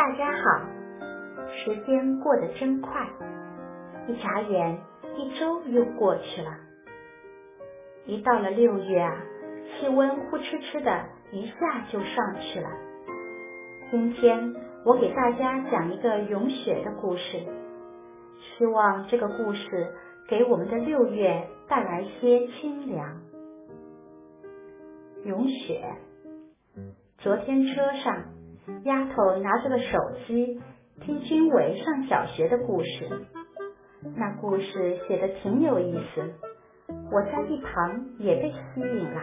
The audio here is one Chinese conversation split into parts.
大家好，时间过得真快，一眨眼一周又过去了。一到了6月啊，气温呼哧哧的一下就上去了。今天我给大家讲一个融雪的故事，希望这个故事给我们的6月带来些清凉。融雪。昨天车上，丫头拿着个手机听军伟上小学的故事，那故事写得挺有意思，我在一旁也被吸引了。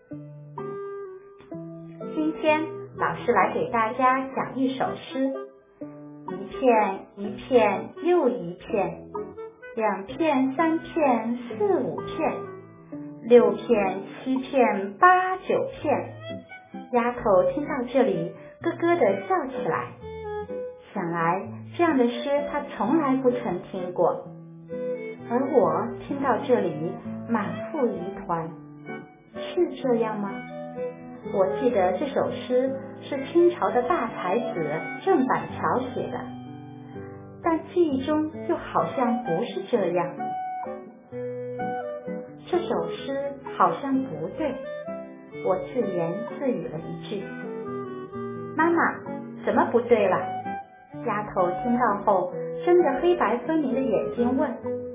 今天老师来给大家讲一首诗，一片一片又一片，2片3片4 5片，6片7片8 9片。丫头听到这里咯咯地笑起来，想来这样的诗她从来不曾听过。而我听到这里满腹疑团，是这样吗？我记得这首诗是清朝的大才子郑板桥写的，但记忆中又好像不是这样。这首诗好像不对，我自言自语了一句。妈妈，怎么不对了？丫头听到后睁着黑白分明的眼睛问。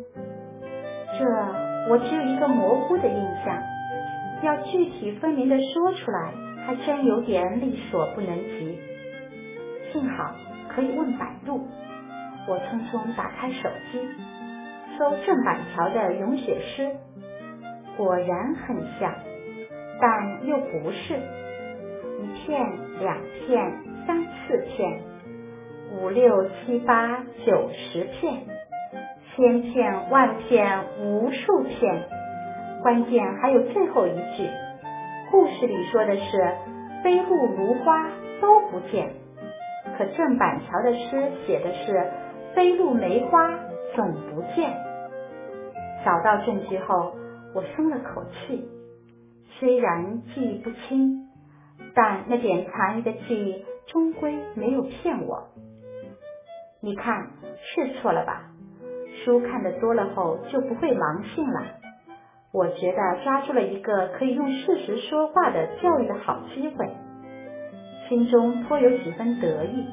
这我只有一个模糊的印象，要具体分明地说出来还真有点力所不能及。幸好可以问百度，我匆匆打开手机搜郑板桥的融雪诗，果然很像，但又不是。1片2片3 4片5 6 7 8 9 10片，千片万片无数片。关键还有最后一句，故事里说的是飞鹿如花都不见，可郑板桥的诗写的是飞鹿梅花总不见。找到证据后，我松了口气，虽然记忆不清，但那点残余的记忆终归没有骗我。你看，是错了吧？书看得多了后就不会盲信了。我觉得抓住了一个可以用事实说话的教育的好机会，心中颇有几分得意。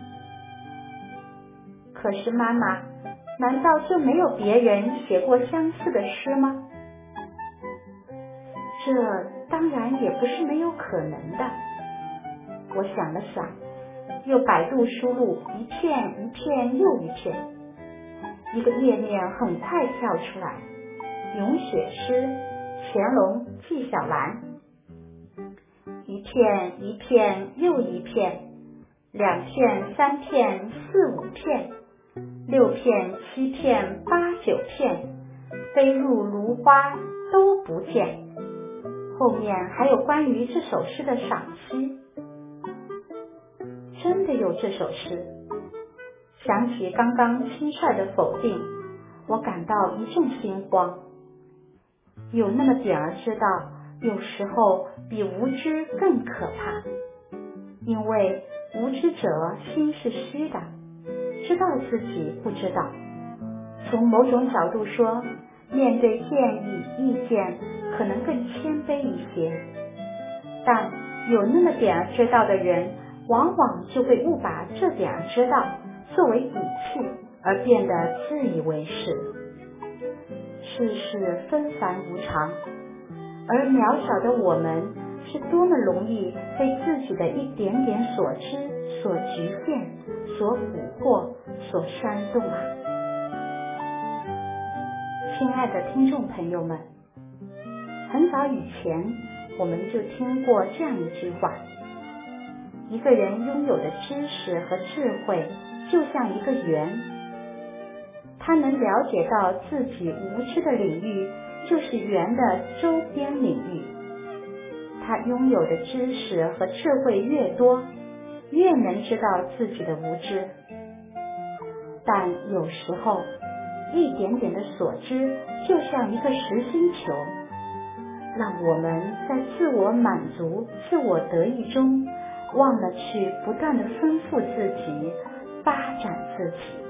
可是妈妈，难道就没有别人写过相似的诗吗？这当然也不是没有可能的。我想了想，又百度输入1片1片又1片，一个页面很快跳出来，融雪诗，乾隆纪晓岚。1片1片又1片，2片3片4 5片，6片7片8 9片，飞鹿如花都不见。后面还有关于这首诗的赏析。真的有这首诗。想起刚刚轻率的否定，我感到一阵心慌。有那么点儿知道，有时候比无知更可怕，因为无知者心是虚的，知道自己不知道。从某种角度说，面对建议意见可能更谦卑一些，但有那么点儿知道的人，往往就会误把这点儿知道作为底气，而变得自以为是。世事纷繁无常，而渺小的我们是多么容易被自己的一点点所知所局限，所蛊惑，所煽动啊！亲爱的听众朋友们，很早以前我们就听过这样一句话，一个人拥有的知识和智慧就像一个圆，他能了解到自己无知的领域就是圆的周边领域。他拥有的知识和智慧越多，越能知道自己的无知。但有时候一点点的所知就像一个实心球，让我们在自我满足、自我得意中忘了去不断地丰富自己， 巴掌自己。